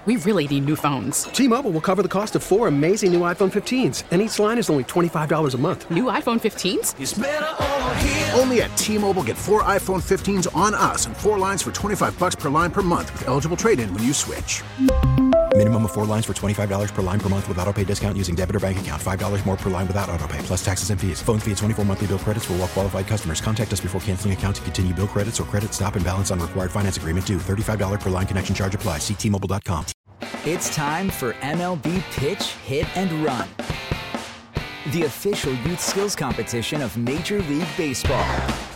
We really need new phones. T-Mobile will cover the cost of 4 amazing new iPhone 15s, and each line is only $25 a month. New iPhone 15s? It's better over here. Only at T-Mobile, get 4 iPhone 15s on us and 4 lines for $25 per line per month with eligible trade-in when you switch. Minimum of 4 lines for $25 per line per month with autopay discount using debit or bank account. $5 more per line without autopay, plus taxes and fees. Phone fee at 24 monthly bill credits for well-qualified customers. Contact us before canceling account to continue bill credits or credit stop and balance on required finance agreement due. $35 per line connection charge applies. See T-Mobile.com. It's time for MLB Pitch, Hit, and Run, the official youth skills competition of Major League Baseball.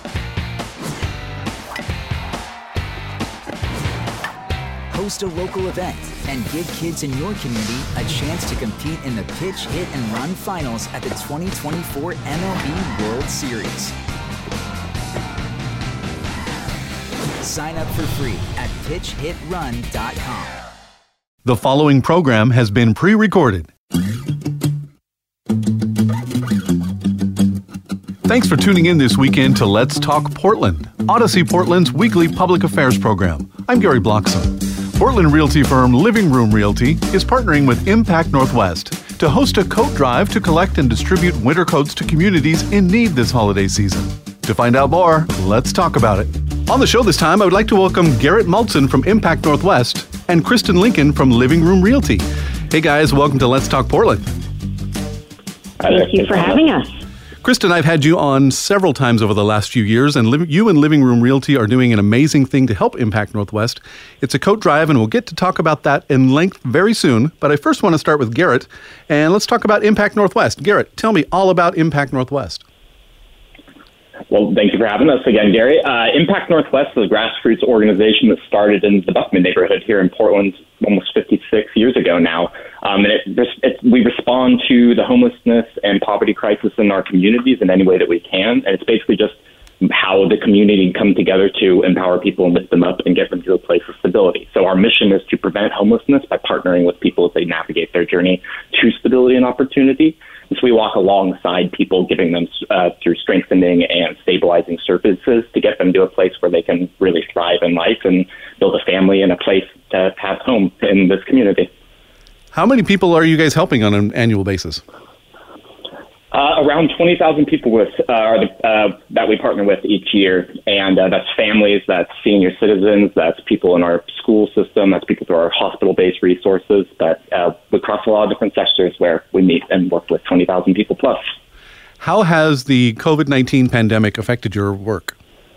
Host a local event and give kids in your community a chance to compete in the Pitch, Hit, and Run finals at the 2024 MLB World Series. Sign up for free at pitchhitrun.com. The following program has been pre-recorded. Thanks for tuning in this weekend to Let's Talk Portland, Odyssey Portland's weekly public affairs program. I'm Gary Bloxam. Portland realty firm Living Room Realty is partnering with Impact Northwest to host a coat drive to collect and distribute winter coats to communities in need this holiday season. To find out more, let's talk about it. On the show this time, I would like to welcome Garrett Maltzen from Impact Northwest and Kristen Lincoln from Living Room Realty. Hey guys, welcome to Let's Talk Portland. Thank you for having us. Kristen, I've had you on several times over the last few years, and you and Living Room Realty are doing an amazing thing to help Impact Northwest. It's a coat drive, and we'll get to talk about that in length very soon. But I first want to start with Garrett, and let's talk about Impact Northwest. Garrett, tell me all about Impact Northwest. Well, thank you for having us again, Gary. Impact Northwest is a grassroots organization that started in the Buckman neighborhood here in Portland almost 56 years ago now. And we respond to the homelessness and poverty crisis in our communities in any way that we can. And it's basically just how the community come together to empower people and lift them up and get them to a place of stability. So our mission is to prevent homelessness by partnering with people as they navigate their journey to stability and opportunity. And so we walk alongside people, giving them through strengthening and stabilizing services to get them to a place where they can really thrive in life and build a family and a place to have home in this community. How many people are you guys helping on an annual basis? Around 20,000 people that we partner with each year, and that's families, that's senior citizens, that's people in our school system, that's people through our hospital-based resources, but we cross a lot of different sectors where we meet and work with 20,000 people plus. How has the COVID-19 pandemic affected your work?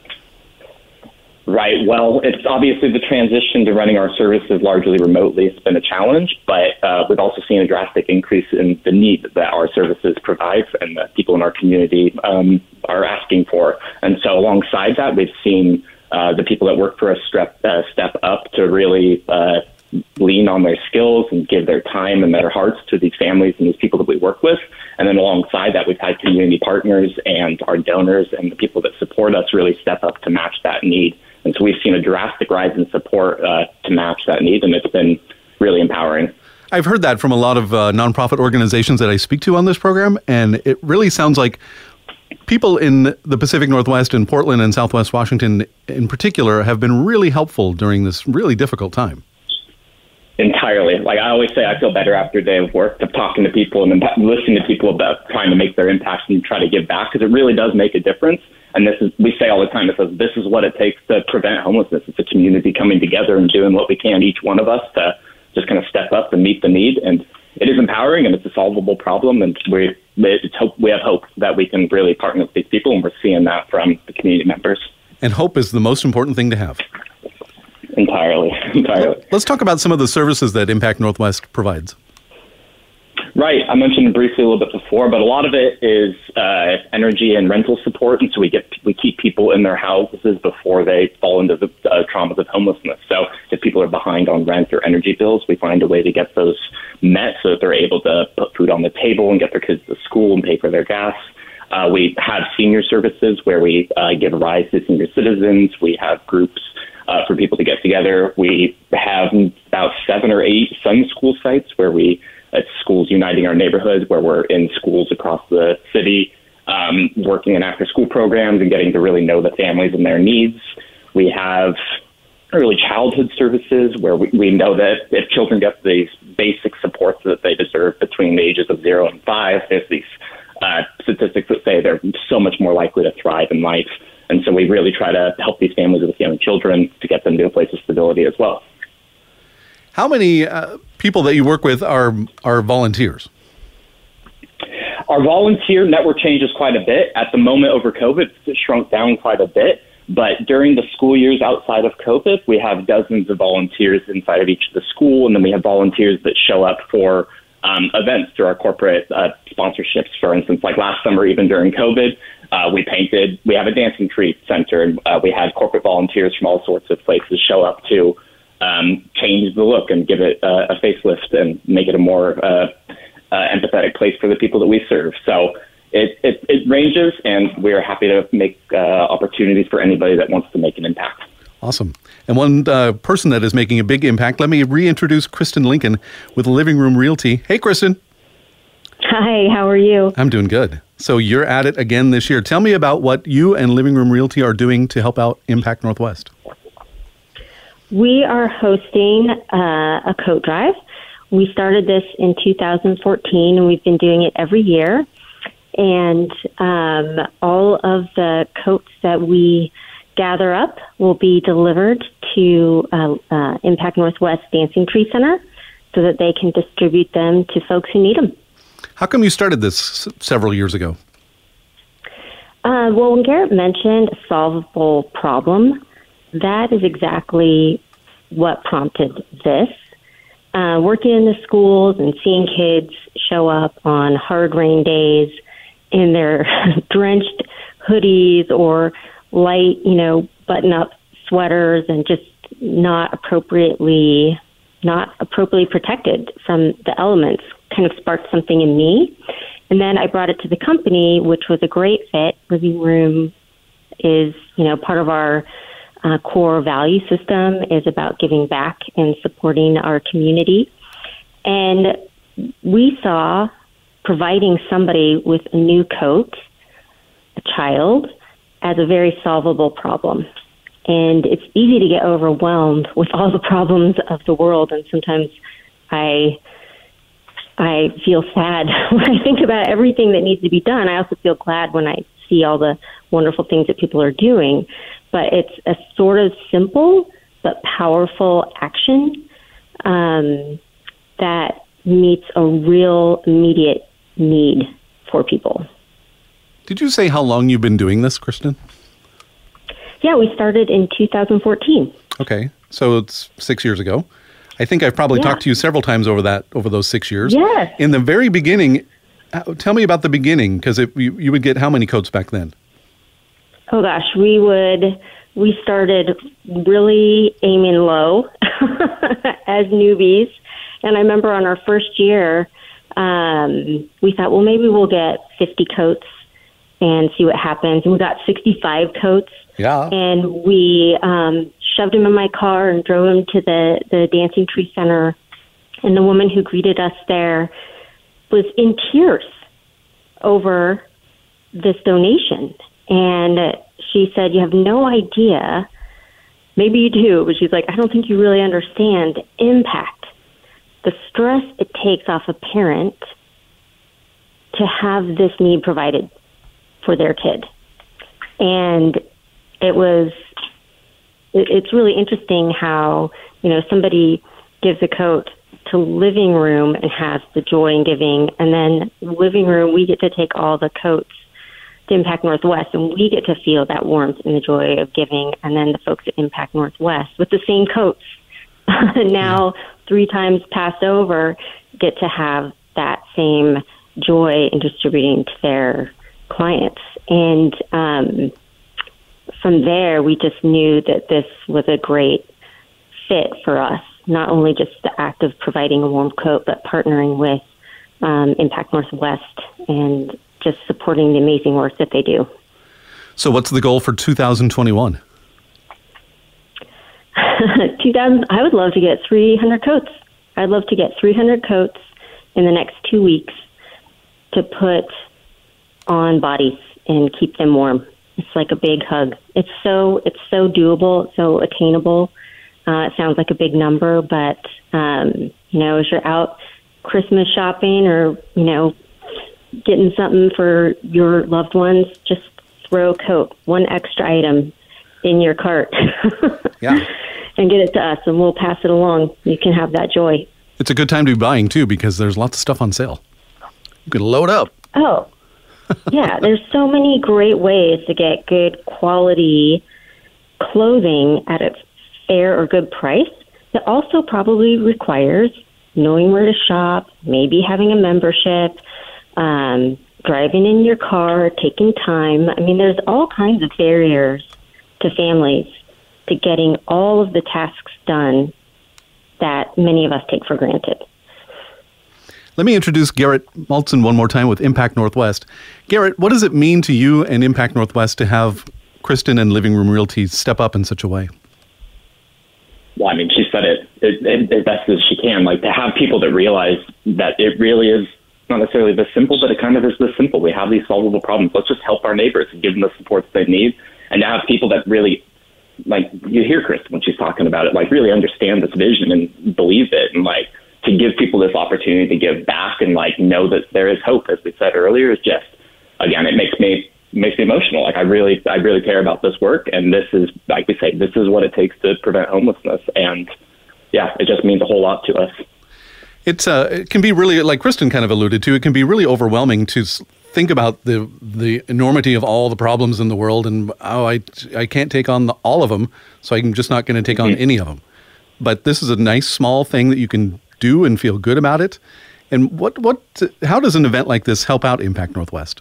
Right. Well, it's obviously the transition to running our services largely remotely has been a challenge, but we've also seen a drastic increase in the need that our services provide and that people in our community are asking for. And so alongside that, we've seen the people that work for us step up to really lean on their skills and give their time and their hearts to these families and these people that we work with. And then alongside that, we've had community partners and our donors and the people that support us really step up to match that need. And so we've seen a drastic rise in support to match that need, and it's been really empowering. I've heard that from a lot of nonprofit organizations that I speak to on this program, and it really sounds like people in the Pacific Northwest and Portland and Southwest Washington in particular have been really helpful during this really difficult time. Entirely. Like I always say, I feel better after a day of work of talking to people and listening to people about trying to make their impacts and try to give back, because it really does make a difference. And we say all the time, this is what it takes to prevent homelessness. It's a community coming together and doing what we can, each one of us, to just kind of step up and meet the need. And it is empowering, and it's a solvable problem. And we have hope that we can really partner with these people, and we're seeing that from the community members. And hope is the most important thing to have. Entirely. Let's talk about some of the services that Impact Northwest provides. Right. I mentioned it briefly a little bit before, but a lot of it is energy and rental support. And so we keep people in their houses before they fall into the traumas of homelessness. So if people are behind on rent or energy bills, we find a way to get those met so that they're able to put food on the table and get their kids to school and pay for their gas. We have senior services where we give a rise to senior citizens. We have groups for people to get together. We have about 7 or 8 Sun School sites where it's schools uniting our neighborhoods, where we're in schools across the city, working in after-school programs and getting to really know the families and their needs. We have early childhood services, where we know that if children get these basic supports that they deserve between the ages of 0 and 5, there's these statistics that say they're so much more likely to thrive in life. And so we really try to help these families with young children to get them to a place of stability as well. How many people that you work with are volunteers? Our volunteer network changes quite a bit. At the moment over COVID, it's shrunk down quite a bit. But during the school years outside of COVID, we have dozens of volunteers inside of each of the school. And then we have volunteers that show up for events through our corporate sponsorships. For instance, like last summer, even during COVID, we have a dancing treat center. And we had corporate volunteers from all sorts of places show up to change the look and give it a facelift and make it a more empathetic place for the people that we serve. So it ranges, and we're happy to make opportunities for anybody that wants to make an impact. Awesome. And one person that is making a big impact, let me reintroduce Kristen Lincoln with Living Room Realty. Hey, Kristen. Hi, how are you? I'm doing good. So you're at it again this year. Tell me about what you and Living Room Realty are doing to help out Impact Northwest. We are hosting a coat drive. We started this in 2014, and we've been doing it every year. And all of the coats that we gather up will be delivered to Impact Northwest Dancing Tree Center so that they can distribute them to folks who need them. How come you started this several years ago? Well, when Garrett mentioned a solvable problem, that is exactly what prompted this. Working in the schools and seeing kids show up on hard rain days in their drenched hoodies or light, button-up sweaters and just not appropriately protected from the elements kind of sparked something in me. And then I brought it to the company, which was a great fit. Living Room is, part of our core value system is about giving back and supporting our community. And we saw providing somebody with a new coat, a child, as a very solvable problem. And it's easy to get overwhelmed with all the problems of the world. And sometimes I feel sad when I think about everything that needs to be done. I also feel glad when I see all the wonderful things that people are doing. But it's a sort of simple but powerful action that meets a real immediate need for people. Did you say how long you've been doing this, Kristen? Yeah, we started in 2014. Okay, so it's 6 years ago. I think I've probably talked to you several times over those 6 years. Yes. In the very beginning, tell me about the beginning, because you would get how many coats back then? Oh gosh, we started really aiming low as newbies. And I remember on our first year, we thought, well, maybe we'll get 50 coats and see what happens. And we got 65 coats. Yeah. And we shoved them in my car and drove them to the Dancing Tree Center. And the woman who greeted us there was in tears over this donation. And she said, you have no idea, maybe you do, but she's like, I don't think you really understand the impact, the stress it takes off a parent to have this need provided for their kid. And it's really interesting how, somebody gives a coat to Living Room and has the joy in giving, and then Living Room, we get to take all the coats to Impact Northwest, and we get to feel that warmth and the joy of giving, and then the folks at Impact Northwest with the same coats now 3 times passed over get to have that same joy in distributing to their clients. And from there, we just knew that this was a great fit for us, not only just the act of providing a warm coat, but partnering with Impact Northwest and just supporting the amazing work that they do. So what's the goal for 2021? I would love to get 300 coats. I'd love to get 300 coats in the next 2 weeks to put on bodies and keep them warm. It's like a big hug. It's so doable, so attainable. It sounds like a big number, but, as you're out Christmas shopping or, getting something for your loved ones, just throw a coat, one extra item in your cart. Yeah. And get it to us, and we'll pass it along. You can have that joy. It's a good time to be buying, too, because there's lots of stuff on sale. You can load up. Oh, yeah. There's so many great ways to get good quality clothing at a fair or good price. It also probably requires knowing where to shop, maybe having a membership, driving in your car, taking time. I mean, there's all kinds of barriers to families to getting all of the tasks done that many of us take for granted. Let me introduce Garrett Maltzin one more time with Impact Northwest. Garrett, what does it mean to you and Impact Northwest to have Kristen and Living Room Realty step up in such a way? Well, I mean, she said it as best as she can. Like, to have people that realize that it really is not necessarily this simple, but it kind of is this simple. We have these solvable problems. Let's just help our neighbors and give them the supports they need. And to have people that really, like, you hear Kristen when she's talking about it, like, really understand this vision and believe it, and, like, to give people this opportunity to give back and, like, know that there is hope, as we said earlier, is just, again, it makes me emotional. Like, I really care about this work, and this is, like we say, this is what it takes to prevent homelessness. And yeah, it just means a whole lot to us. It can be really, like Kristen kind of alluded to, it can be really overwhelming to think about the enormity of all the problems in the world, and I can't take on all of them, so I'm just not going to take on any of them. But this is a nice small thing that you can do and feel good about it. And how does an event like this help out Impact Northwest?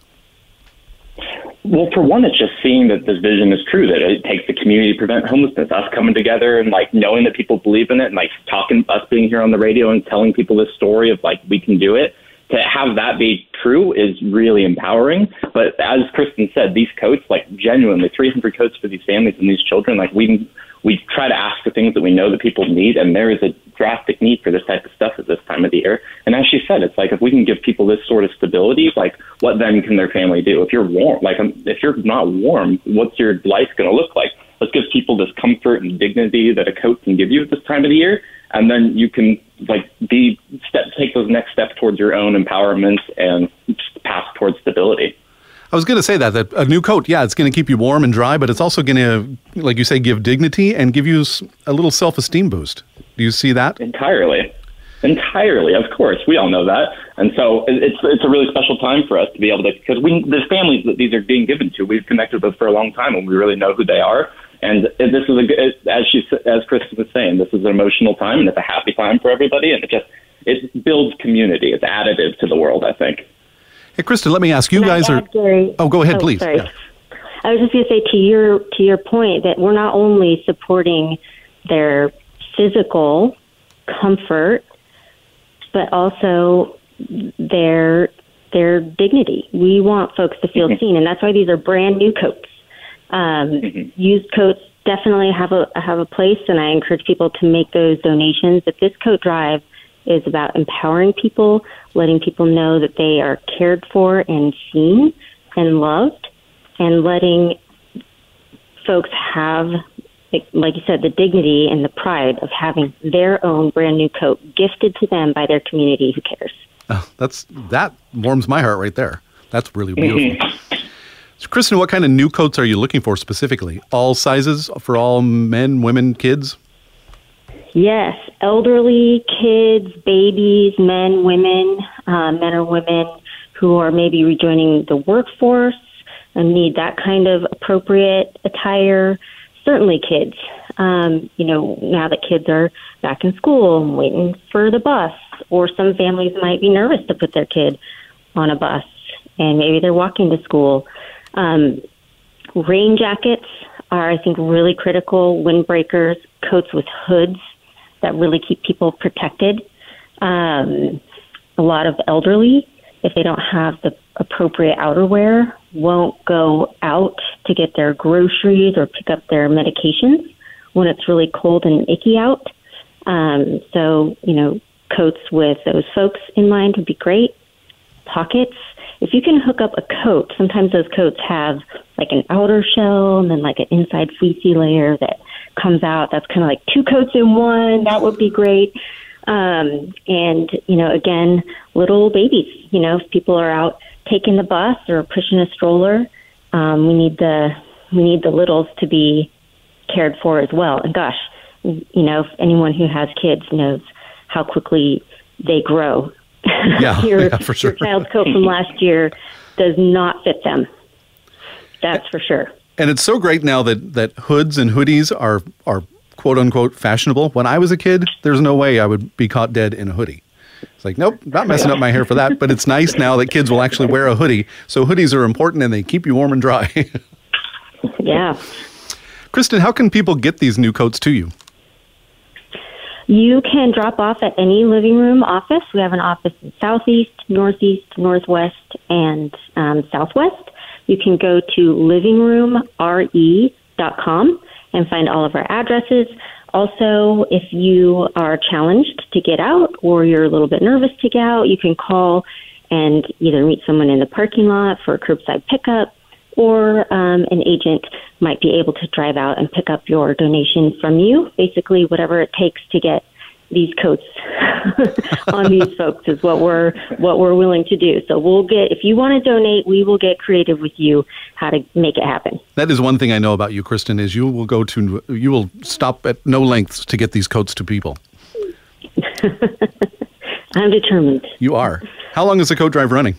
Well, for one, it's just seeing that this vision is true, that it takes the community to prevent homelessness, us coming together and, like, knowing that people believe in it, and, like, us being here on the radio and telling people this story of, like, we can do it. To have that be true is really empowering. But as Kristen said, these coats, like, genuinely 300 coats for these families and these children, like, we try to ask for things that we know that people need, and there is a drastic need for this type of stuff at this time of the year. And as she said, it's like, if we can give people this sort of stability, like, what then can their family do? If you're warm, like, if you're not warm, what's your life going to look like? Let's give people this comfort and dignity that a coat can give you at this time of the year, and then you can, like, take those next steps towards your own empowerment and path towards stability. I was going to say that a new coat, yeah, it's going to keep you warm and dry, but it's also going to, like you say, give dignity and give you a little self-esteem boost. Do you see that? Entirely, of course. We all know that. And so it's a really special time for us to be able to, because there's families that these are being given to. We've connected with for a long time, and we really know who they are. And this is as Kristen was saying, this is an emotional time, and it's a happy time for everybody, and it builds community. It's additive to the world, I think. Hey, Kristen, let me ask you guys Gary, Oh, go ahead, please. Sorry. Yeah. I was just going to say to your point that we're not only supporting their physical comfort, but also their dignity. We want folks to feel seen, and that's why these are brand new coats. Used coats definitely have a place, and I encourage people to make those donations. But this coat drive is about empowering people, letting people know that they are cared for and seen and loved, and letting folks have, like you said, the dignity and the pride of having their own brand new coat gifted to them by their community who cares. Oh, that warms my heart right there. That's really beautiful. So, Kristen, what kind of new coats are you looking for specifically? All sizes for all men, women, kids? Yes, elderly, kids, babies, men, women, men or women who are maybe rejoining the workforce and need that kind of appropriate attire. Certainly kids. Now that kids are back in school and waiting for the bus, or some families might be nervous to put their kid on a bus, and maybe they're walking to school. Rain jackets are, I think, really critical. Windbreakers, coats with hoods that really keep people protected. A lot of elderly, if they don't have the appropriate outerwear, won't go out to get their groceries or pick up their medications when it's really cold and icky out. So, coats with those folks in mind would be great. Pockets. If you can hook up a coat, sometimes those coats have like an outer shell and then like an inside fleecy layer that comes out, that's kind of like 2 coats in one. That would be great. And, again, little babies, if people are out taking the bus or pushing a stroller, we need the littles to be cared for as well. And gosh, if anyone who has kids knows how quickly they grow. Yeah, for sure. Your child's coat from last year does not fit them. That's for sure. And it's so great now that hoods and hoodies are quote unquote fashionable. When I was a kid, there's no way I would be caught dead in a hoodie. It's like, nope, not messing up my hair for that. But it's nice now that kids will actually wear a hoodie. So hoodies are important and they keep you warm and dry. Yeah. Kristen, how can people get these new coats to you? You can drop off at any living room office. We have an office in Southeast, Northeast, Northwest, and Southwest. You can go to livingroomre.com and find all of our addresses. Also, if you are challenged to get out or you're a little bit nervous to get out, you can call and either meet someone in the parking lot for a curbside pickup, or an agent might be able to drive out and pick up your donation from you. Basically, whatever it takes to get these coats on these folks is what we're willing to do. So if you want to donate, we will get creative with you how to make it happen. That is one thing I know about you, Kristen, is you will stop at no lengths to get these coats to people. I'm determined. You are. How long is the coat drive running?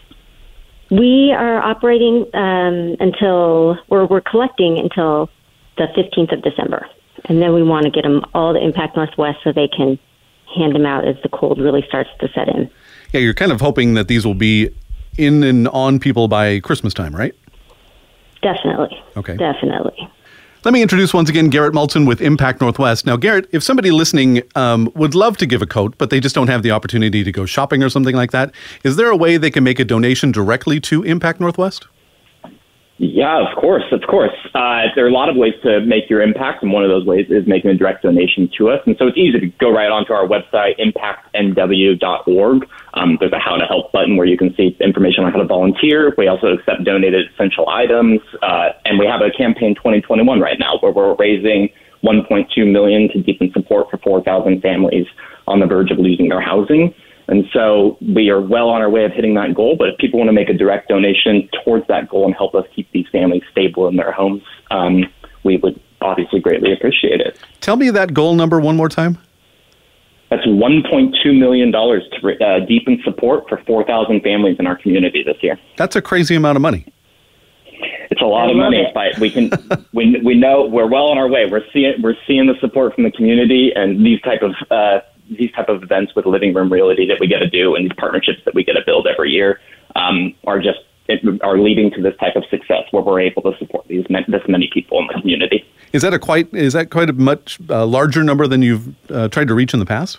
We are operating until we're collecting until the 15th of December. And then we want to get them all to Impact Northwest so they can hand them out as the cold really starts to set in. Yeah, you're kind of hoping that these will be in and on people by Christmas time, right? Definitely. Okay. Definitely. Let me introduce once again Garrett Moulton with Impact Northwest. Now, Garrett, if somebody listening would love to give a coat, but they just don't have the opportunity to go shopping or something like that, is there a way they can make a donation directly to Impact Northwest? Yeah, of course. There are a lot of ways to make your impact, and one of those ways is making a direct donation to us. And so it's easy to go right onto our website, impactnw.org. There's a How to Help button where you can see information on how to volunteer. We also accept donated essential items, and we have a campaign 2021 right now where we're raising $1.2 million to deepen support for 4,000 families on the verge of losing their housing. And so we are well on our way of hitting that goal. But if people want to make a direct donation towards that goal and help us keep these families stable in their homes, we would obviously greatly appreciate it. Tell me that goal number one more time. That's $1.2 million to deepen support for 4,000 families in our community this year. That's a crazy amount of money. It's a lot of money, but we know we're well on our way. We're seeing the support from the community, and these type of events with Living Room Realty that we get to do and these partnerships that we get to build every year are leading to this type of success where we're able to support this many people in the community. Is that quite a much larger number than you've tried to reach in the past?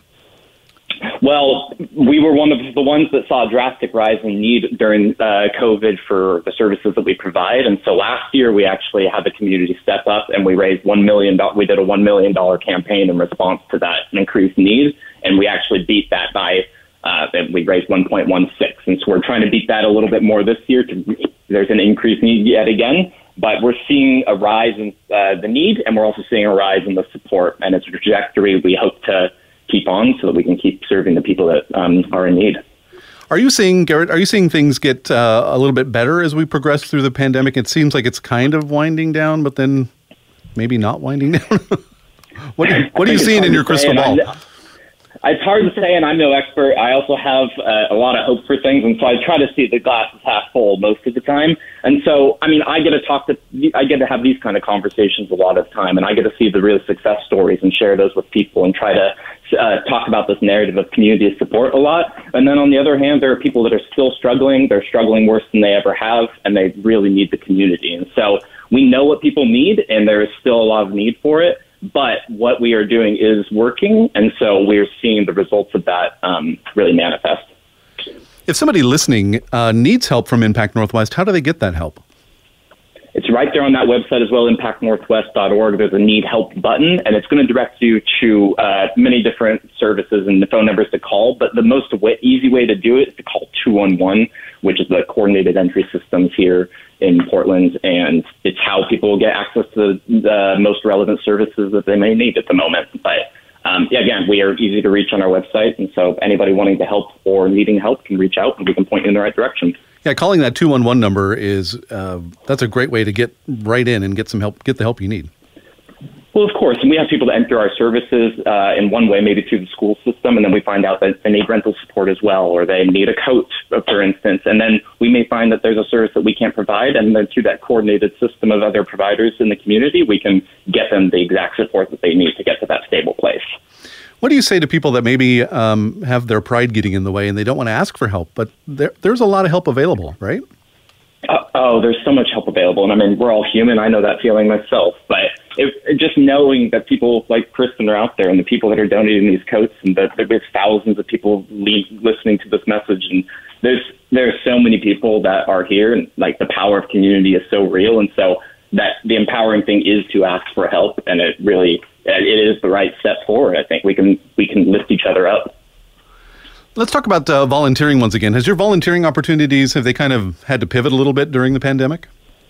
Well, we were one of the ones that saw a drastic rise in need during COVID for the services that we provide. And so last year, we actually had the community step up and we raised $1 million. We did a $1 million campaign in response to that increased need. And we actually beat that by, we raised 1.16. And so we're trying to beat that a little bit more this year. There's an increased need yet again. But we're seeing a rise in the need, and we're also seeing a rise in the support. And it's a trajectory we hope to keep on so that we can keep serving the people that are in need. Are you seeing, Garrett, things get a little bit better as we progress through the pandemic? It seems like it's kind of winding down, but then maybe not winding down. What are you seeing in your crystal ball? It's hard to say, and I'm no expert. I also have a lot of hope for things, and so I try to see the glass is half full most of the time. And so, I mean, I get to have these kind of conversations a lot of time, and I get to see the real success stories and share those with people and try to talk about this narrative of community support a lot. And then on the other hand, there are people that are still struggling. They're struggling worse than they ever have, and they really need the community. And so we know what people need, and there is still a lot of need for it. But what we are doing is working, and so we're seeing the results of that really manifest. If somebody listening needs help from Impact Northwest, how do they get that help? It's right there on that website as well, impactnorthwest.org. There's a Need Help button, and it's going to direct you to many different services and the phone numbers to call. But the most easy way to do it is to call 211, which is the coordinated entry systems here in Portland, and it's how people get access to the most relevant services that they may need at the moment. But again, we are easy to reach on our website, and so anybody wanting to help or needing help can reach out, and we can point you in the right direction. Yeah, calling that 211 number is that's a great way to get right in and get some help, get the help you need. Well, of course, and we have people that enter our services in one way, maybe through the school system, and then we find out that they need rental support as well, or they need a coat, for instance, and then we may find that there's a service that we can't provide, and then through that coordinated system of other providers in the community, we can get them the exact support that they need to get to that stable place. What do you say to people that maybe have their pride getting in the way and they don't want to ask for help, but there's a lot of help available, right? There's so much help available. And I mean, we're all human. I know that feeling myself. But just knowing that people like Kristen are out there and the people that are donating these coats, and that there's thousands of people listening to this message. And there's so many people that are here, and like the power of community is so real. And so that the empowering thing is to ask for help. And it is the right step forward. I think we can lift each other up. Let's talk about volunteering once again. Has your volunteering opportunities, have they kind of had to pivot a little bit during the pandemic?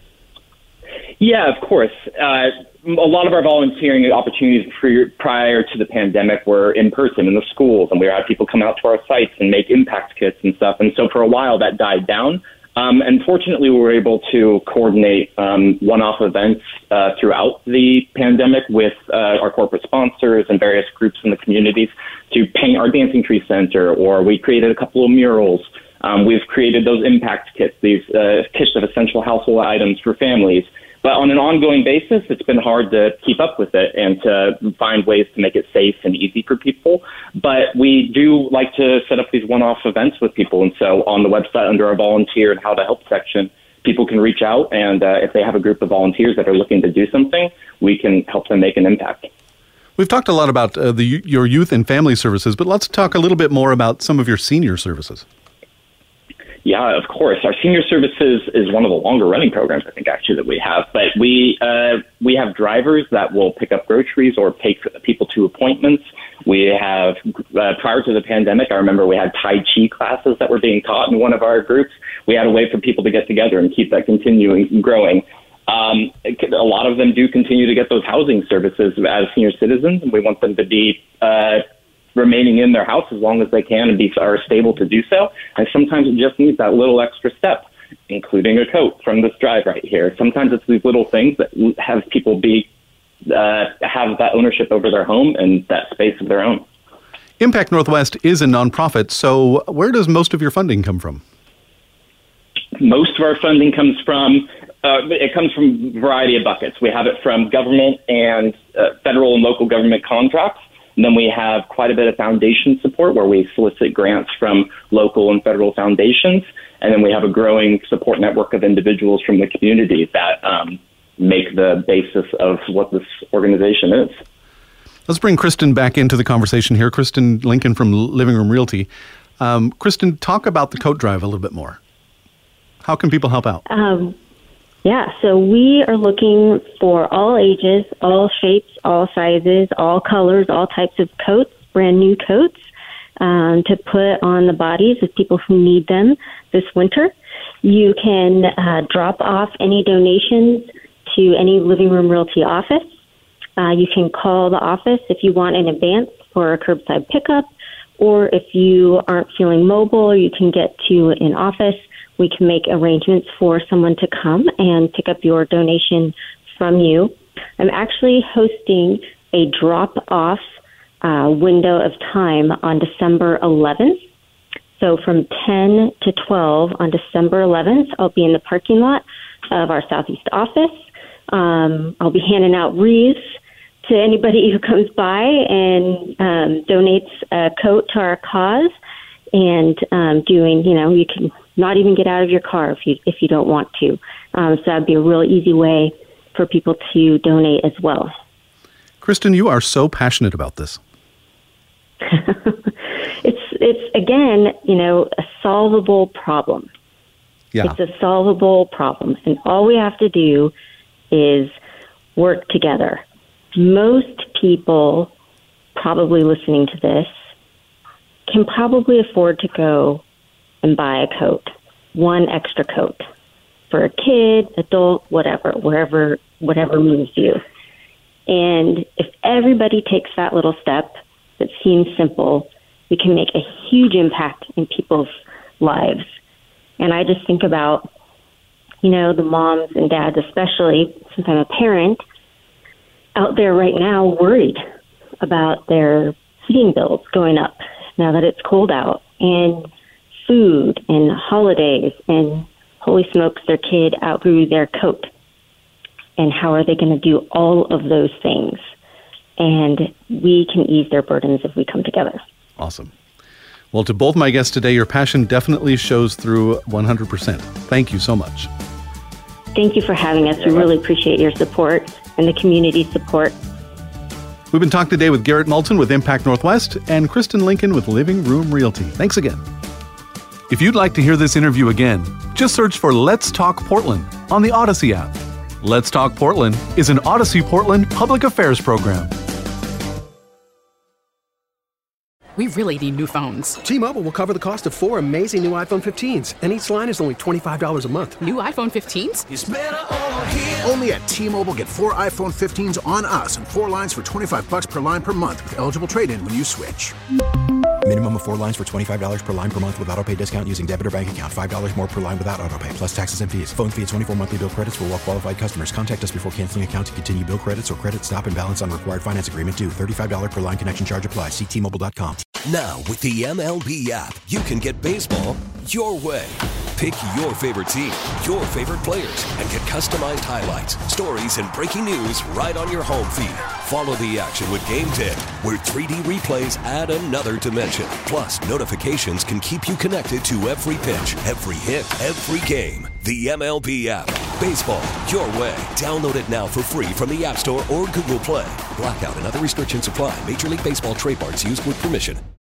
Yeah, of course. A lot of our volunteering opportunities prior to the pandemic were in person in the schools, and we had people come out to our sites and make impact kits and stuff. And so for a while that died down. And fortunately, we were able to coordinate one-off events throughout the pandemic with our corporate sponsors and various groups in the communities to paint our Dancing Tree Center, or we created a couple of murals. We've created those impact kits, these kits of essential household items for families. But on an ongoing basis, it's been hard to keep up with it and to find ways to make it safe and easy for people. But we do like to set up these one-off events with people. And so on the website under our volunteer and how to help section, people can reach out. And if they have a group of volunteers that are looking to do something, we can help them make an impact. We've talked a lot about your youth and family services, but let's talk a little bit more about some of your senior services. Yeah, of course. Our senior services is one of the longer running programs, I think, actually, that we have. But we have drivers that will pick up groceries or take people to appointments. We have, prior to the pandemic, I remember we had Tai Chi classes that were being taught in one of our groups. We had a way for people to get together and keep that continuing and growing. A lot of them do continue to get those housing services as senior citizens, and we want them to be remaining in their house as long as they can and are stable to do so. And sometimes it just needs that little extra step, including a coat from this drive right here. Sometimes it's these little things that have people have that ownership over their home and that space of their own. Impact Northwest is a nonprofit, so where does most of your funding come from? Most of our funding comes from a variety of buckets. We have it from government and federal and local government contracts. And then we have quite a bit of foundation support where we solicit grants from local and federal foundations. And then we have a growing support network of individuals from the community that make the basis of what this organization is. Let's bring Kristen back into the conversation here. Kristen Lincoln from Living Room Realty. Kristen, talk about the coat drive a little bit more. How can people help out? So we are looking for all ages, all shapes, all sizes, all colors, all types of coats, brand new coats, to put on the bodies of people who need them this winter. You can drop off any donations to any Living Room Realty office. You can call the office if you want in advance for a curbside pickup, or if you aren't feeling mobile, you can get to an office. We can make arrangements for someone to come and pick up your donation from you. I'm actually hosting a drop-off window of time on December 11th. So from 10 to 12 on December 11th, I'll be in the parking lot of our Southeast office. I'll be handing out wreaths to anybody who comes by and donates a coat to our cause. And you can not even get out of your car if you don't want to. So that'd be a real easy way for people to donate as well. Kristen, you are so passionate about this. It's again, a solvable problem. Yeah. It's a solvable problem, and all we have to do is work together. Most people probably listening to this can probably afford to go and buy a coat, one extra coat for a kid, adult, whatever moves you. And if everybody takes that little step that seems simple, we can make a huge impact in people's lives. And I just think about, the moms and dads, especially since I'm a parent, out there right now worried about their heating bills going up now that it's cold out, and food and holidays, and holy smokes, their kid outgrew their coat. And how are they going to do all of those things? And we can ease their burdens if we come together. Awesome. Well, to both my guests today, your passion definitely shows through 100%. Thank you so much. Thank you for having us. We really appreciate your support and the community support. We've been talking today with Garrett Moulton with Impact Northwest and Kristen Lincoln with Living Room Realty. Thanks again. If you'd like to hear this interview again, just search for Let's Talk Portland on the Odyssey app. Let's Talk Portland is an Odyssey Portland public affairs program. We really need new phones. T-Mobile will cover the cost of 4 amazing new iPhone 15s, and each line is only $25 a month. New iPhone 15s? It's better over here. Only at T-Mobile, get 4 iPhone 15s on us and 4 lines for $25 per line per month with eligible trade-in when you switch. Minimum of 4 lines for $25 per line per month with autopay discount using debit or bank account. $5 more per line without autopay, plus taxes and fees. Phone fee at 24 monthly bill credits for well-qualified customers. Contact us before canceling account to continue bill credits or credit stop and balance on required finance agreement due. $35 per line connection charge applies. See T-Mobile.com. Now, with the MLB app, you can get baseball your way. Pick your favorite team, your favorite players, and get customized highlights, stories, and breaking news right on your home feed. Follow the action with Game Day, where 3D replays add another dimension. Plus, notifications can keep you connected to every pitch, every hit, every game. The MLB app. Baseball your way. Download it now for free from the App Store or Google Play. Blackout and other restrictions apply. Major League Baseball trademarks used with permission.